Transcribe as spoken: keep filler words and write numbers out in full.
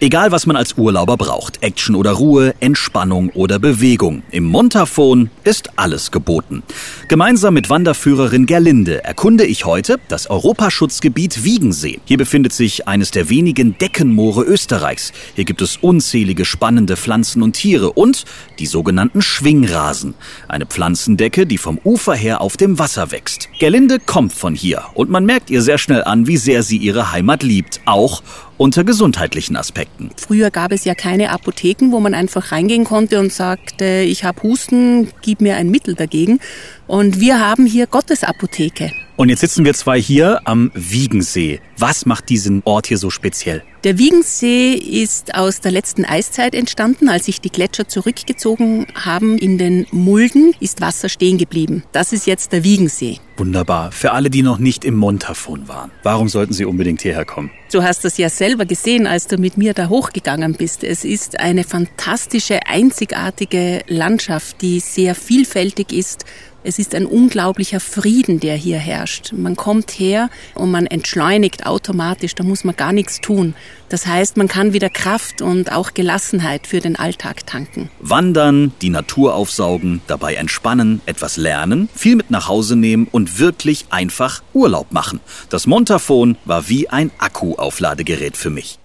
Egal, was man als Urlauber braucht, Action oder Ruhe, Entspannung oder Bewegung. Im Montafon ist alles geboten. Gemeinsam mit Wanderführerin Gerlinde erkunde ich heute das Europaschutzgebiet Wiegensee. Hier befindet sich eines der wenigen Deckenmoore Österreichs. Hier gibt es unzählige spannende Pflanzen und Tiere und die sogenannten Schwingrasen. Eine Pflanzendecke, die vom Ufer her auf dem Wasser wächst. Gerlinde kommt von hier und man merkt ihr sehr schnell an, wie sehr sie ihre Heimat liebt. Auch unter gesundheitlichen Aspekten. Früher gab es ja keine Apotheken, wo man einfach reingehen konnte und sagte, ich habe Husten, gib mir ein Mittel dagegen. Und wir haben hier Gottes Apotheke. Und jetzt sitzen wir zwei hier am Wiegensee. Was macht diesen Ort hier so speziell? Der Wiegensee ist aus der letzten Eiszeit entstanden. Als sich die Gletscher zurückgezogen haben in den Mulden, ist Wasser stehen geblieben. Das ist jetzt der Wiegensee. Wunderbar. Für alle, die noch nicht im Montafon waren, warum sollten sie unbedingt hierher kommen? Du hast das ja selber gesehen, als du mit mir da hochgegangen bist. Es ist eine fantastische, einzigartige Landschaft, die sehr vielfältig ist. Es ist ein unglaublicher Frieden, der hier herrscht. Man kommt her und man entschleunigt automatisch, da muss man gar nichts tun. Das heißt, man kann wieder Kraft und auch Gelassenheit für den Alltag tanken. Wandern, die Natur aufsaugen, dabei entspannen, etwas lernen, viel mit nach Hause nehmen und wirklich einfach Urlaub machen. Das Montafon war wie ein Akku-Aufladegerät für mich.